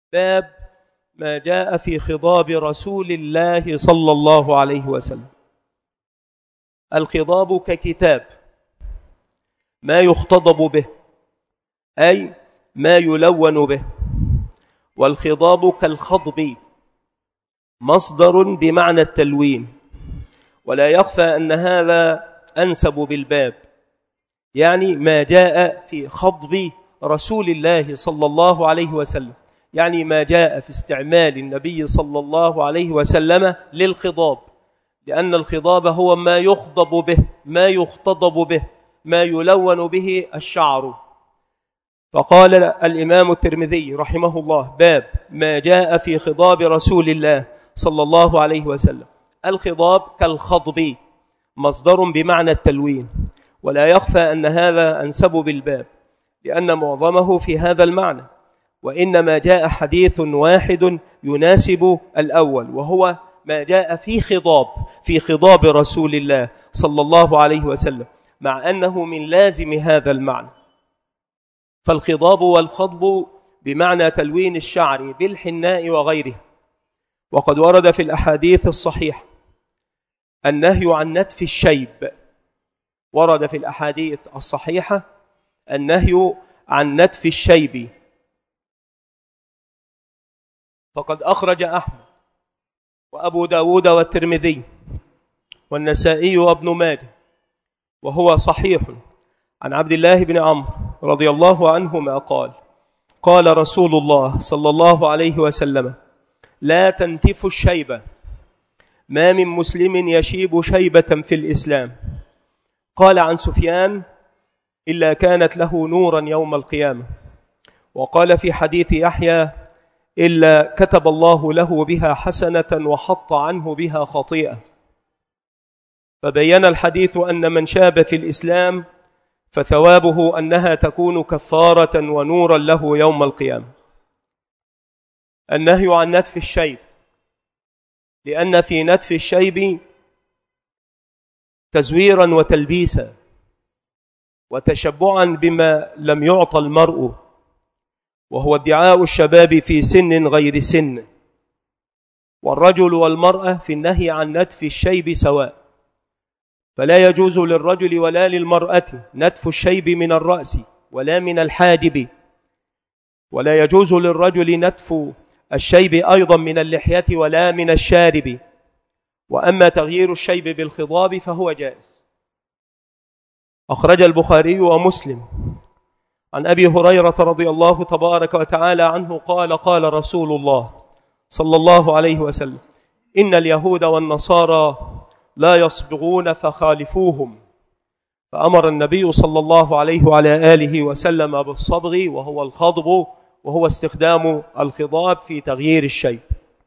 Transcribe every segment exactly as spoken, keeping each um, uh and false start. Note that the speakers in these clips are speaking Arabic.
باب ما جاء في خضاب رسول الله صلى الله عليه وسلم. الخضاب ككتاب ما يختضب به، أي ما يلون به. والخضاب كالخضب مصدر بمعنى التلوين، ولا يخفى أن هذا أنسب بالباب، يعني ما جاء في خضب رسول الله صلى الله عليه وسلم، يعني ما جاء في استعمال النبي صلى الله عليه وسلم للخضاب، لأن الخضاب هو ما يخضب به، ما يختضب به، ما يلون به الشعر. فقال الإمام الترمذي رحمه الله: باب ما جاء في خضاب رسول الله صلى الله عليه وسلم. الخضاب كالخضب مصدر بمعنى التلوين، ولا يخفى أن هذا أنسب بالباب، لأن معظمه في هذا المعنى، وإنما جاء حديث واحد يناسب الأول، وهو ما جاء في خضاب في خضاب رسول الله صلى الله عليه وسلم، مع أنه من لازم هذا المعنى. فالخضاب والخضب بمعنى تلوين الشعر بالحناء وغيره. وقد ورد في الأحاديث الصحيحة النهي عن نتف الشيب، ورد في الأحاديث الصحيحة النهي عن نتف الشيب. فقد أخرج أحمد وأبو داود والترمذي والنسائي وابن ماجه، وهو صحيح، عن عبد الله بن عمرو رضي الله عنهما قال: قال رسول الله صلى الله عليه وسلم: لا تنتفوا الشيبة، ما من مسلم يشيب شيبة في الإسلام. قال عن سفيان: إلا كانت له نورا يوم القيامة. وقال في حديث يحيى: إلا كتب الله له بها حسنة وحط عنه بها خطيئة. فبين الحديث أن من شاب في الإسلام فثوابه أنها تكون كفارة ونورا له يوم القيامة. النهي عن نتف الشيب، لأن في نتف الشيب تزويرا وتلبيسا وتشبعا بما لم يعطى المرء، وهو ادعاء الشباب في سن غير سن. والرجل والمرأة في النهي عن نتف الشيب سواء، فلا يجوز للرجل ولا للمرأة نتف الشيب من الرأس ولا من الحاجب، ولا يجوز للرجل نتف الشيب أيضا من اللحية ولا من الشارب. وأما تغيير الشيب بالخضاب فهو جائز. أخرج البخاري ومسلم عن أبي هريرة رضي الله تبارك وتعالى عنه قال: قال رسول الله صلى الله عليه وسلم: إن اليهود والنصارى لا يصبغون فخالفوهم. فأمر النبي صلى الله عليه وعلى آله وسلم بالصبغ، وهو الخضب، وهو استخدام الخضاب في تغيير الشيب.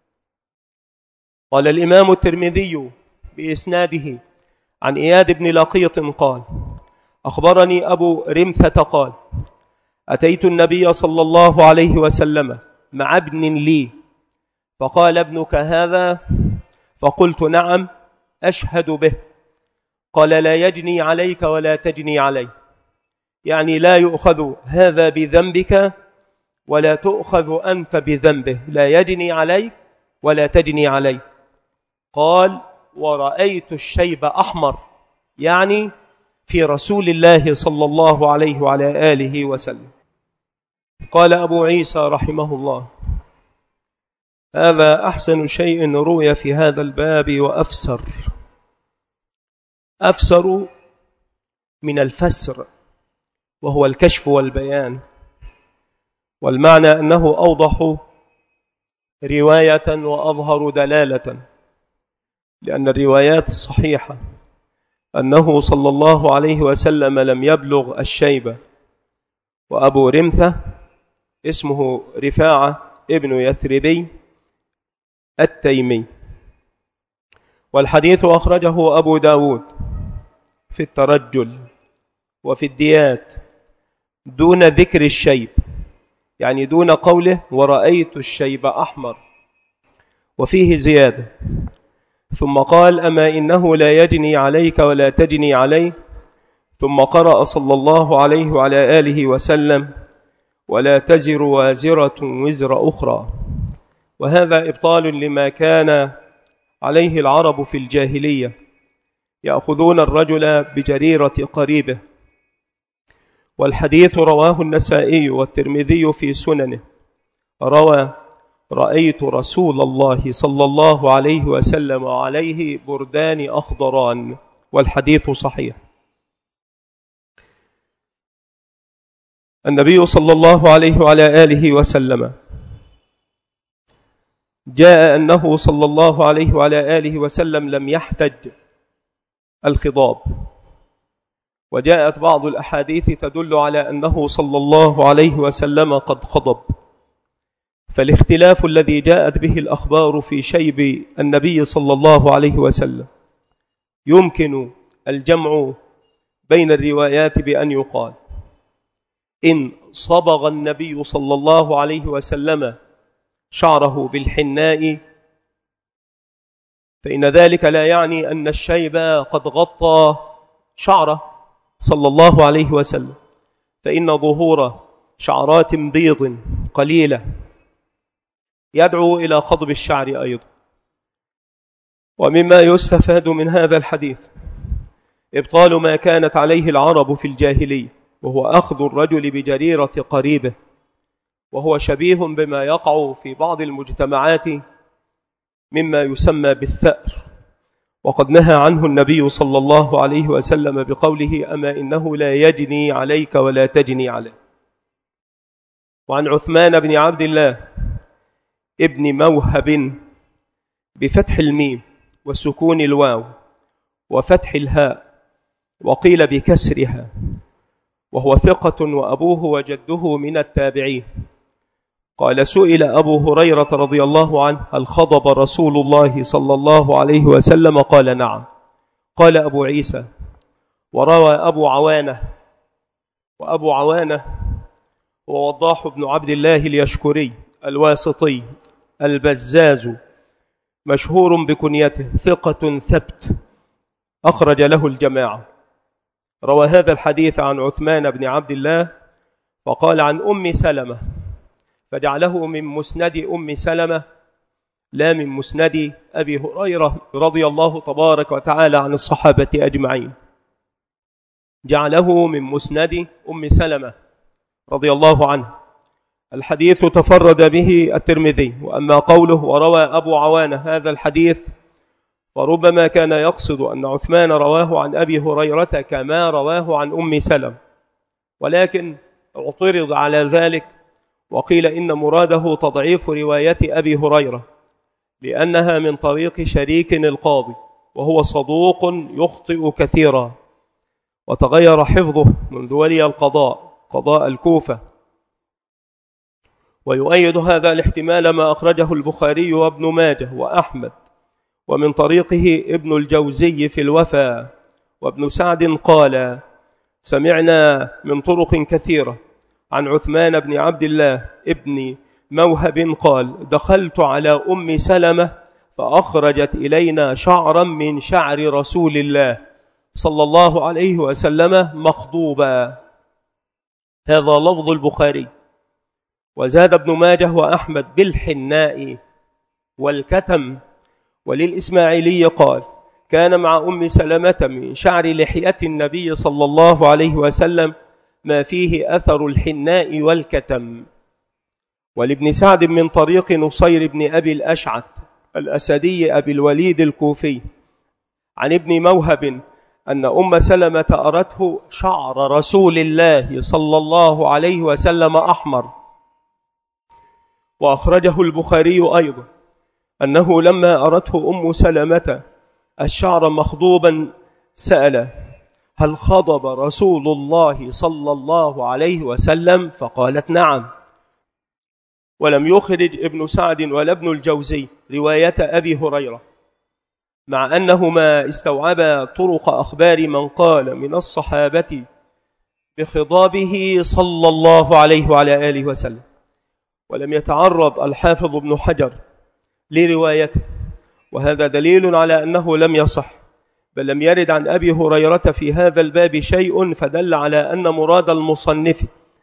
قال الإمام الترمذي بإسناده عن إياد بن لقيط قال: أخبرني أبو رمثة قال: أتيت النبي صلى الله عليه وسلم مع ابن لي، فقال: ابنك هذا؟ فقلت: نعم، أشهد به. قال: لا يجني عليك ولا تجني عليه، يعني لا يؤخذ هذا بذنبك ولا تؤخذ أنت بذنبه، لا يجني عليك ولا تجني عليه. قال: ورأيت الشيب أحمر، يعني في رسول الله صلى الله عليه وعلى آله وسلم. قال أبو عيسى رحمه الله: هذا أحسن شيء روي في هذا الباب وأفسر. أفسر من الفسر، وهو الكشف والبيان، والمعنى أنه أوضح رواية وأظهر دلالة، لأن الروايات الصحيحة أنه صلى الله عليه وسلم لم يبلغ الشيبة. وأبو رمثة اسمه رفاعة ابن يثربي التيمي. والحديث أخرجه أبو داود في الترجل وفي الديات دون ذكر الشيب، يعني دون قوله ورأيت الشيب أحمر، وفيه زيادة. ثم قال: أما إنه لا يجني عليك ولا تجني عليه. ثم قرأ صلى الله عليه وعلى آله وسلم: ولا تزر وازرة وزر أخرى. وهذا إبطال لما كان عليه العرب في الجاهلية، يأخذون الرجل بجريرة قريبه. والحديث رواه النسائي والترمذي في سننه، روى: رأيت رسول الله صلى الله عليه وسلم عليه بردان أخضران، والحديث صحيح. النبي صلى الله عليه وعلى آله وسلم جاء أنه صلى الله عليه وعلى آله وسلم لم يحتج الخضاب، وجاءت بعض الأحاديث تدل على أنه صلى الله عليه وسلم قد خضب. فالاختلاف الذي جاءت به الأخبار في شيب النبي صلى الله عليه وسلم يمكن الجمع بين الروايات بأن يقال: إن صبغ النبي صلى الله عليه وسلم شعره بالحناء فإن ذلك لا يعني أن الشيب قد غطى شعره صلى الله عليه وسلم، فإن ظهور شعرات بيض قليلة يدعو إلى خضب الشعر أيضا. ومما يستفاد من هذا الحديث إبطال ما كانت عليه العرب في الجاهلية، وهو أخذ الرجل بجريرة قريبه، وهو شبيه بما يقع في بعض المجتمعات مما يسمى بالثأر، وقد نهى عنه النبي صلى الله عليه وسلم بقوله: أما إنه لا يجني عليك ولا تجني عليه. وعن عثمان بن عبد الله ابن موهب بفتح الميم وسكون الواو وفتح الهاء، وقيل بكسرها، وهو ثقة وأبوه وجده من التابعين. قال: سئل أبو هريرة رضي الله عنه: هل خضب رسول الله صلى الله عليه وسلم؟ قال: نعم. قال أبو عيسى: وروى أبو عوانة، وأبو عوانة هو وضاح بن عبد الله اليشكري الواسطي البزاز، مشهور بكنيته، ثقة ثبت، أخرج له الجماعة. روى هذا الحديث عن عثمان بن عبد الله، فقال عن أم سلمة، فجعله من مسند أم سلمة لا من مسند أبي هريرة رضي الله تبارك وتعالى عن الصحابة أجمعين، جعله من مسند أم سلمة رضي الله عنه. الحديث تفرد به الترمذي. وأما قوله وروى أبو عوانة هذا الحديث فربما كان يقصد أن عثمان رواه عن أبي هريرة كما رواه عن أم سلمة، ولكن اعترض على ذلك وقيل إن مراده تضعيف رواية أبي هريرة لأنها من طريق شريك القاضي، وهو صدوق يخطئ كثيرا، وتغير حفظه منذ ولي القضاء قضاء الكوفة. ويؤيد هذا الاحتمال ما أخرجه البخاري وابن ماجه وأحمد، ومن طريقه ابن الجوزي في الوفا. وابن سعد قال: سمعنا من طرق كثيرة عن عثمان بن عبد الله ابن موهب قال: دخلت على أم سلمة فأخرجت إلينا شعرا من شعر رسول الله صلى الله عليه وسلم مخضوبا. هذا لفظ البخاري. وزاد ابن ماجه وأحمد بالحناء والكتم. وللإسماعيلي قال: كان مع أم سلمة من شعر لحية النبي صلى الله عليه وسلم ما فيه أثر الحناء والكتم. ولابن سعد من طريق نصير بن أبي الأشعث الأسدي أبي الوليد الكوفي عن ابن موهب أن أم سلمة أرته شعر رسول الله صلى الله عليه وسلم أحمر. وأخرجه البخاري أيضا أنه لما أرته أم سلمة الشعر مخضوبا سأل: هل خضب رسول الله صلى الله عليه وسلم؟ فقالت: نعم. ولم يخرج ابن سعد ولا ابن الجوزي رواية أبي هريرة، مع أنهما استوعبا طرق أخبار من قال من الصحابة بخضابه صلى الله عليه وعلى آله وسلم. ولم يتعرض الحافظ ابن حجر لروايته، وهذا دليل على أنه لم يصح، بل لم يرد عن أبي هريرة في هذا الباب شيء، فدل على أن مراد المصنف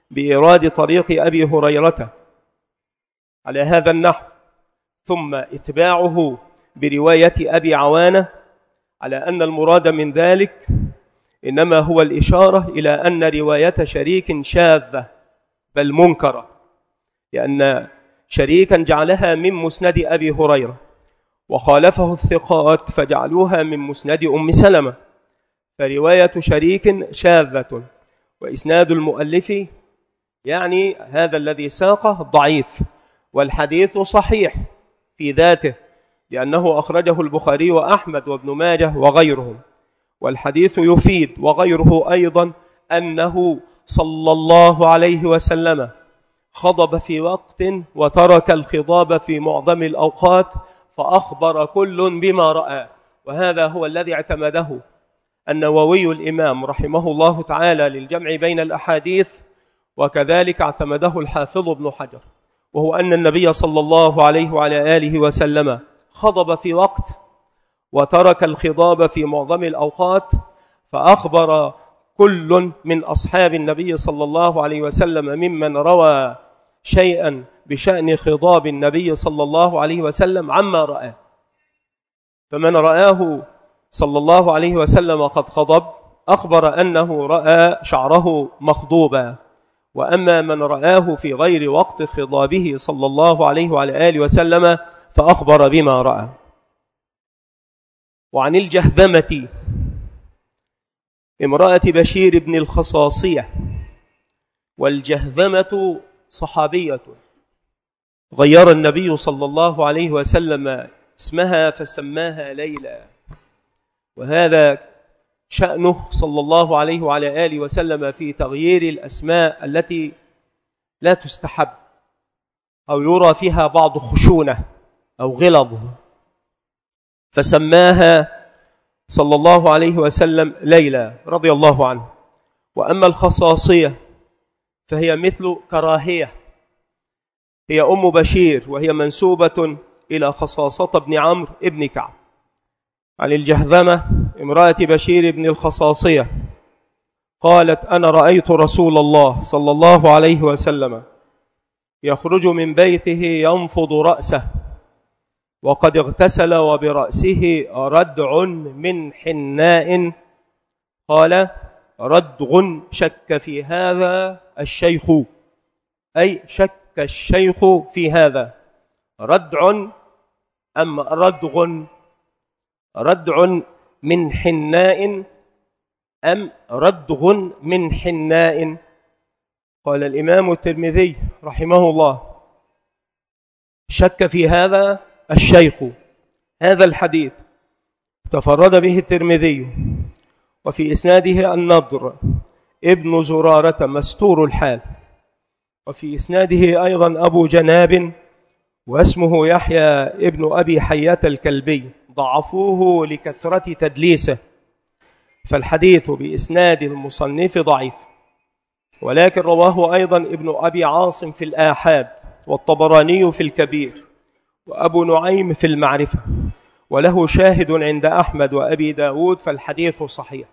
بإيراد طريق أبي هريرة على هذا النحو، ثم إتباعه برواية أبي عوانة على أن المراد من ذلك إنما هو الإشارة إلى أن رواية شريك شاذة بل منكرة، لأن شريكا جعلها من مسند أبي هريرة وخالفه الثقات فجعلوها من مسند أم سلمة، فرواية شريك شاذة، وإسناد المؤلف يعني هذا الذي ساقه ضعيف، والحديث صحيح في ذاته لأنه أخرجه البخاري وأحمد وابن ماجه وغيرهم، والحديث يفيد وغيره أيضا أنه صلى الله عليه وسلم خضب في وقت وترك الخضاب في معظم الأوقات، فأخبر كل بما رأى، وهذا هو الذي اعتمده النووي الإمام رحمه الله تعالى للجمع بين الأحاديث، وكذلك اعتمده الحافظ ابن حجر، وهو أن النبي صلى الله عليه وعلى آله وسلم خضب في وقت وترك الخضاب في معظم الأوقات، فأخبر كل من أصحاب النبي صلى الله عليه وسلم ممن روى شيئا بشأن خضاب النبي صلى الله عليه وسلم عما رأى، فمن رآه صلى الله عليه وسلم قد خضب أخبر أنه رأى شعره مخضوبا، وأما من رآه في غير وقت خضابه صلى الله عليه وعلى آله وسلم فأخبر بما رأى. وعن الجهذمة امرأة بشير بن الخصاصية، والجهذمة صحابية غير النبي صلى الله عليه وسلم اسمها فسماها ليلى، وهذا شأنه صلى الله عليه وعلى آله وسلم في تغيير الأسماء التي لا تستحب أو يرى فيها بعض خشونة أو غلظ، فسماها صلى الله عليه وسلم ليلى رضي الله عنه. وأما الخصاصية فهي مثل كراهية، هي أم بشير وهي منسوبة إلى خصاصة بن عمرو ابن كعب. عن الجهذمة امرأة بشير بن الخصاصية قالت: أنا رأيت رسول الله صلى الله عليه وسلم يخرج من بيته ينفض رأسه وقد اغتسل وبرأسه ردع من حناء. قال: ردغ شك في هذا الشيخ، أي شك الشيخ في هذا، ردع أم ردغ، ردع من حناء أم ردغ من حناء. قال الإمام الترمذي رحمه الله: شك في هذا الشيخ. هذا الحديث تفرد به الترمذي، وفي إسناده النضر ابن زرارة مستور الحال، وفي إسناده أيضا أبو جناب واسمه يحيى ابن أبي حيات الكلبي، ضعفوه لكثرة تدليسه، فالحديث بإسناد المصنف ضعيف، ولكن رواه أيضا ابن أبي عاصم في الآحاد، والطبراني في الكبير، وأبو نعيم في المعرفة، وله شاهد عند أحمد وأبي داود، فالحديث صحيح.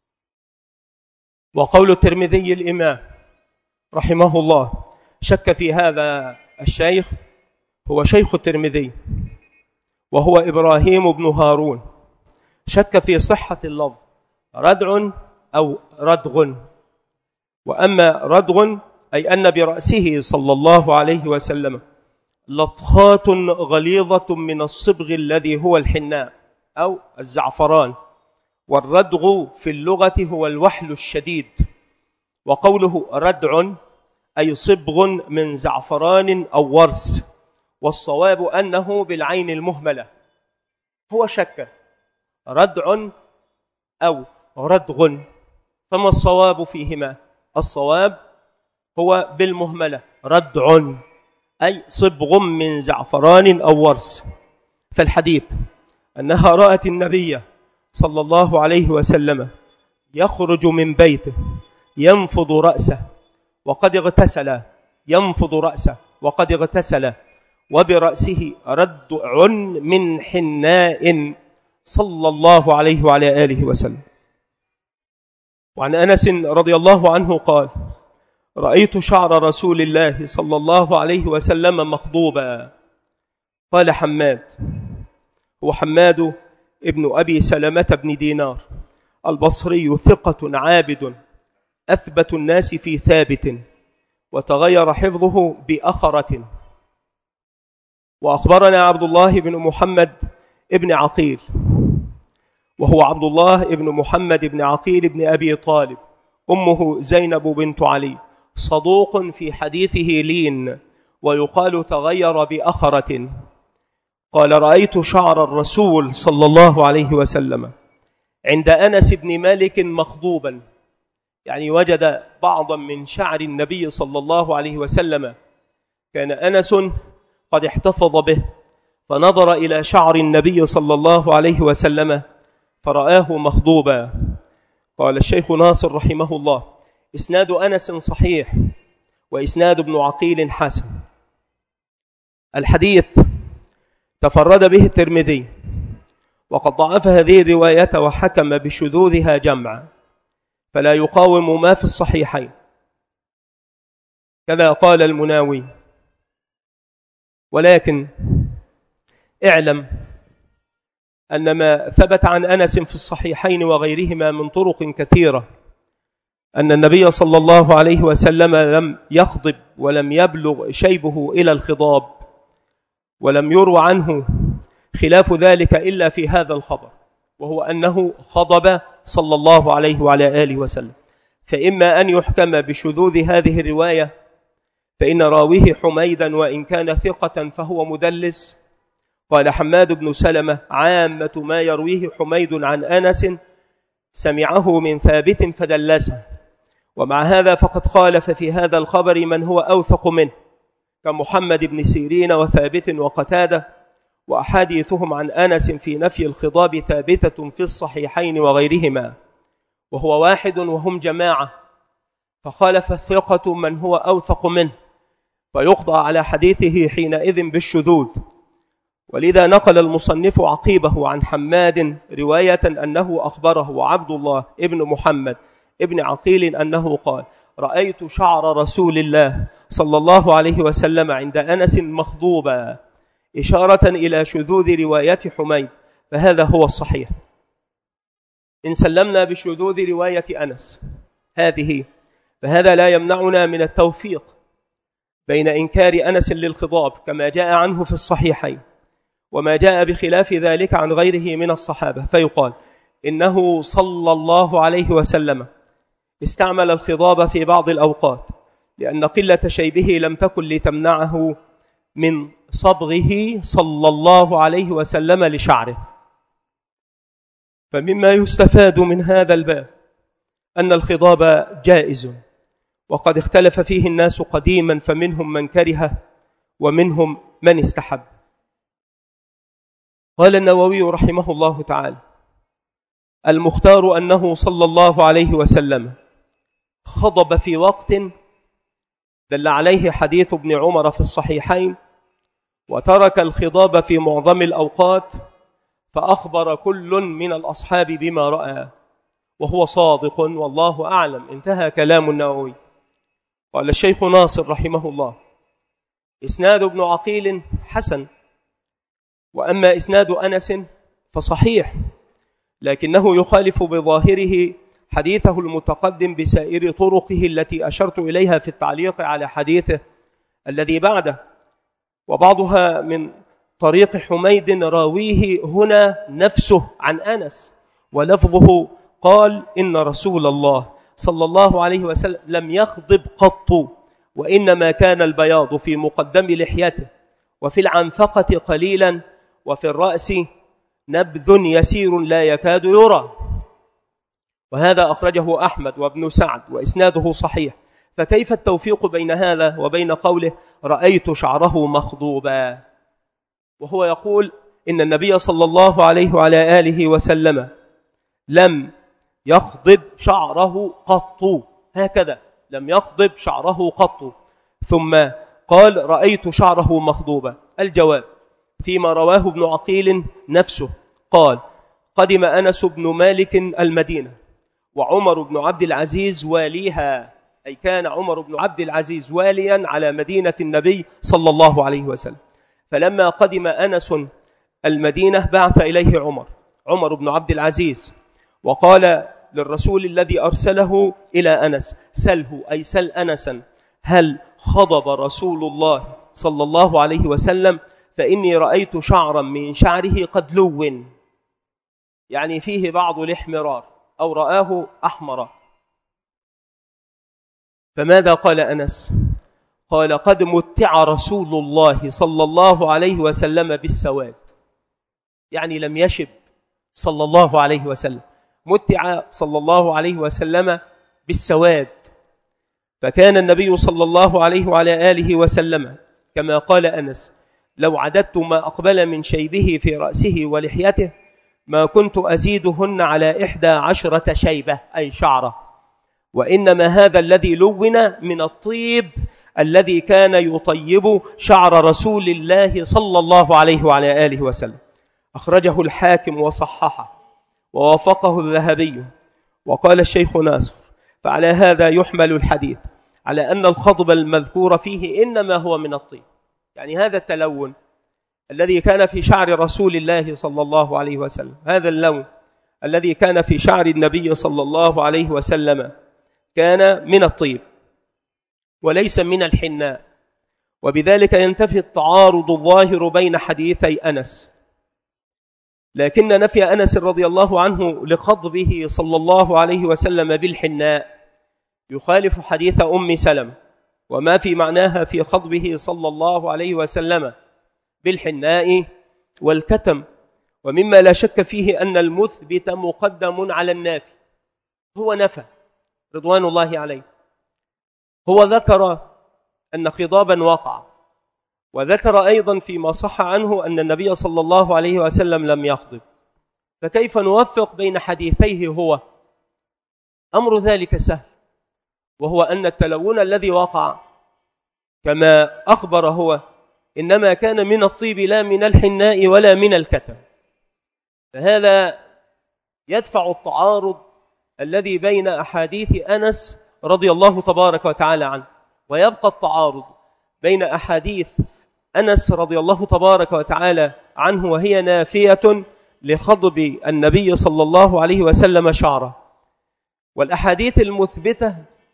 وقول الترمذي الإمام رحمه الله: شك في هذا الشيخ، هو شيخ الترمذي وهو إبراهيم بن هارون، شك في صحة اللفظ ردع أو ردغ. وأما ردغ أي أن برأسه صلى الله عليه وسلم لطخات غليظة من الصبغ الذي هو الحناء أو الزعفران، والردغ في اللغة هو الوحل الشديد، وقوله ردع أي صبغ من زعفران أو ورس، والصواب أنه بالعين المهملة. هو شك ردع أو ردغ، فما الصواب فيهما؟ الصواب هو بالمهملة، ردع أي صبغ من زعفران أو ورس. فالحديث أنها رأت النبي صلى الله عليه وسلم يخرج من بيته ينفض رأسه وقد اغتسل، ينفض رأسه وقد اغتسل، وبرأسه ردع من حناء صلى الله عليه وعلى آله وسلم. وعن أنس رضي الله عنه قال: رأيت شعر رسول الله صلى الله عليه وسلم مخضوبا. قال حماد، هو حماد ابن أبي سلمة بن دينار البصري، ثقة عابد أثبت الناس في ثابت، وتغير حفظه بأخرة. وأخبرنا عبد الله بن محمد ابن عقيل، وهو عبد الله ابن محمد بن عقيل بن أبي طالب، أمه زينب بنت علي، صدوق في حديثه لين، ويقال تغير بأخرة. قال رأيت شعر الرسول صلى الله عليه وسلم عند أنس بن مالك مخضوبا، يعني وجد بعضا من شعر النبي صلى الله عليه وسلم كان أنس قد احتفظ به، فنظر إلى شعر النبي صلى الله عليه وسلم فرآه مخضوبا. قال الشيخ ناصر رحمه الله: إسناد أنس صحيح، وإسناد ابن عقيل حسن. الحديث تفرد به الترمذي، وقد ضعف هذه الرواية وحكم بشذوذها جمعا، فلا يقاوم ما في الصحيحين، كذا قال المناوي. ولكن اعلم أن ما ثبت عن أنس في الصحيحين وغيرهما من طرق كثيرة أن النبي صلى الله عليه وسلم لم يخضب ولم يبلغ شيبه إلى الخضاب، ولم يروى عنه خلاف ذلك إلا في هذا الخبر، وهو أنه خضب صلى الله عليه وعلى آله وسلم. فإما أن يحكم بشذوذ هذه الرواية، فإن راويه حميدا وإن كان ثقة فهو مدلس. قال حماد بن سلمة: عامة ما يرويه حميد عن أنس سمعه من ثابت فدلسه، ومع هذا فقد خالف في هذا الخبر من هو أوثق منه كمحمد بن سيرين وثابت وقتادة، وأحاديثهم عن أنس في نفي الخضاب ثابتة في الصحيحين وغيرهما، وهو واحد وهم جماعة، فخالف الثقة من هو أوثق منه، فيقضى على حديثه حينئذ بالشذوذ. ولذا نقل المصنف عقيبه عن حماد رواية أنه أخبره عبد الله ابن محمد ابن عقيل أنه قال: رأيت شعر رسول الله صلى الله عليه وسلم عند أنس مخضوبا، إشارة إلى شذوذ رواية حميد، فهذا هو الصحيح. إن سلمنا بشذوذ رواية أنس هذه، فهذا لا يمنعنا من التوفيق بين إنكار أنس للخضاب كما جاء عنه في الصحيحين، وما جاء بخلاف ذلك عن غيره من الصحابة، فيقال إنه صلى الله عليه وسلم استعمل الخضاب في بعض الأوقات، لأن قلة شيبه لم تكن لتمنعه من صبغه صلى الله عليه وسلم لشعره. فمما يستفاد من هذا الباب أن الخضاب جائز، وقد اختلف فيه الناس قديما، فمنهم من كره ومنهم من استحب. قال النووي رحمه الله تعالى: المختار أنه صلى الله عليه وسلم خضب في وقت دل عليه حديث ابن عمر في الصحيحين، وترك الخضاب في معظم الأوقات، فأخبر كل من الأصحاب بما رأى، وهو صادق والله أعلم. انتهى كلام النووي. قال الشيخ ناصر رحمه الله: إسناد ابن عقيل حسن، وأما إسناد أنس فصحيح، لكنه يخالف بظاهره حديثه المتقدم بسائر طرقه التي أشرت إليها في التعليق على حديثه الذي بعده، وبعضها من طريق حميد راويه هنا نفسه عن أنس، ولفظه قال: إن رسول الله صلى الله عليه وسلم لم يخضب قط، وإنما كان البياض في مقدم لحيته، وفي العنفقة قليلا، وفي الرأس نبذ يسير لا يكاد يرى. وهذا أخرجه أحمد وابن سعد وإسناده صحيح. فكيف التوفيق بين هذا وبين قوله رأيت شعره مخضوبا، وهو يقول إن النبي صلى الله عليه وعلى آله وسلم لم يخضب شعره قط، هكذا لم يخضب شعره قط، ثم قال رأيت شعره مخضوبا. الجواب فيما رواه ابن عقيل نفسه، قال: قدم أنس بن مالك المدينة، وعمر بن عبد العزيز واليها، أي كان عمر بن عبد العزيز واليا على مدينة النبي صلى الله عليه وسلم. فلما قدم أنس المدينة بعث إليه عمر عمر بن عبد العزيز وقال للرسول الذي أرسله إلى أنس: سله، أي سل أنسا، هل خضب رسول الله صلى الله عليه وسلم؟ فإني رأيت شعرا من شعره قد لون، يعني فيه بعض الاحمرار، أو رآه أحمر. فماذا قال أنس؟ قال: قد متع رسول الله صلى الله عليه وسلم بالسواد، يعني لم يشب صلى الله عليه وسلم، متع صلى الله عليه وسلم بالسواد. فكان النبي صلى الله عليه وعلى آله وسلم كما قال أنس: لو عددت ما أقبل من شيبه في رأسه ولحيته ما كنت أزيدهن على إحدى عشرة شيبة، أي شعرة، وإنما هذا الذي لون من الطيب الذي كان يطيب شعر رسول الله صلى الله عليه وعلى آله وسلم. أخرجه الحاكم وصححه ووافقه الذهبي. وقال الشيخ ناصر: فعلى هذا يحمل الحديث على أن الخضب المذكور فيه إنما هو من الطيب، يعني هذا التلون الذي كان في شعر رسول الله صلى الله عليه وسلم، هذا اللون الذي كان في شعر النبي صلى الله عليه وسلم كان من الطيب وليس من الحناء. وبذلك ينتفي التعارض الظاهر بين حديثي أنس. لكن نفي أنس رضي الله عنه لخضبه صلى الله عليه وسلم بالحناء يخالف حديث أم سلمة وما في معناها في خضبه صلى الله عليه وسلم بالحناء والكتم. ومما لا شك فيه أن المثبت مقدم على النافي. هو نفى رضوان الله عليه، هو ذكر أن خضابا وقع، وذكر أيضا فيما صح عنه أن النبي صلى الله عليه وسلم لم يخضب، فكيف نوفق بين حديثيه؟ هو أمر ذلك سهل، وهو أن التلون الذي وقع كما أخبر هو إنما كان من الطيب لا من الحناء ولا من الكتم. فهذا يدفع التعارض الذي بين أحاديث أنس رضي الله تبارك وتعالى عنه، ويبقى التعارض بين أحاديث أنس رضي الله تبارك وتعالى عنه وهي نافية لخضب النبي صلى الله عليه وسلم شعره، والأحاديث المثبتة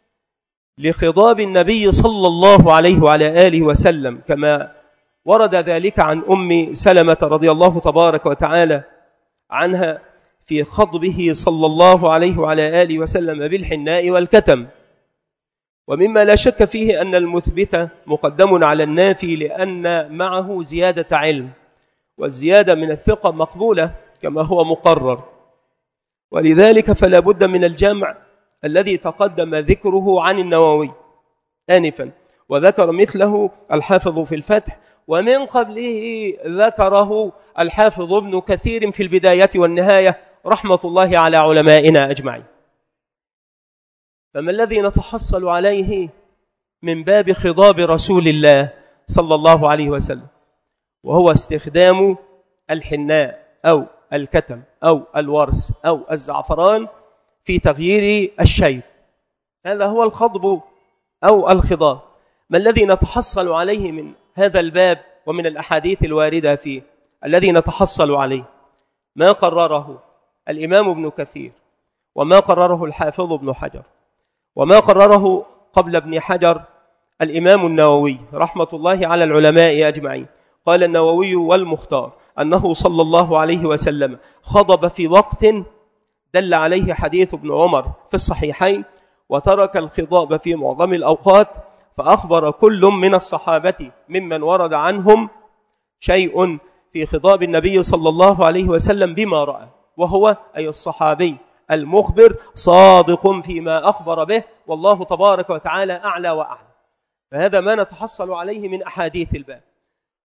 لخضاب النبي صلى الله عليه وعلى آله وسلم كما ورد ذلك عن أم سلمة رضي الله تبارك وتعالى عنها في خضبه صلى الله عليه وعلى آله وسلم بالحناء والكتم. ومما لا شك فيه أن المثبت مقدم على النافي لأن معه زيادة علم، والزيادة من الثقة مقبولة كما هو مقرر، ولذلك فلا بد من الجمع الذي تقدم ذكره عن النووي آنفا، وذكر مثله الحافظ في الفتح، ومن قبله ذكره الحافظ ابن كثير في البداية والنهاية رحمة الله على علمائنا أجمعين. فما الذي نتحصل عليه من باب خضاب رسول الله صلى الله عليه وسلم؟ وهو استخدام الحناء أو الكتم أو الورس أو الزعفران في تغيير الشيب، هذا هو الخضب أو الخضاب. ما الذي نتحصل عليه من هذا الباب ومن الأحاديث الواردة فيه؟ الذي نتحصل عليه ما قرره الإمام ابن كثير، وما قرره الحافظ ابن حجر، وما قرره قبل ابن حجر الإمام النووي رحمة الله على العلماء أجمعين. قال النووي: والمختار أنه صلى الله عليه وسلم خضب في وقت دل عليه حديث ابن عمر في الصحيحين، وترك الخضاب في معظم الأوقات، فأخبر كل من الصحابة ممن ورد عنهم شيء في خضاب النبي صلى الله عليه وسلم بما رأى، وهو أي الصحابي المخبر صادق فيما أخبر به، والله تبارك وتعالى أعلى وأعلى. فهذا ما نتحصل عليه من أحاديث الباب.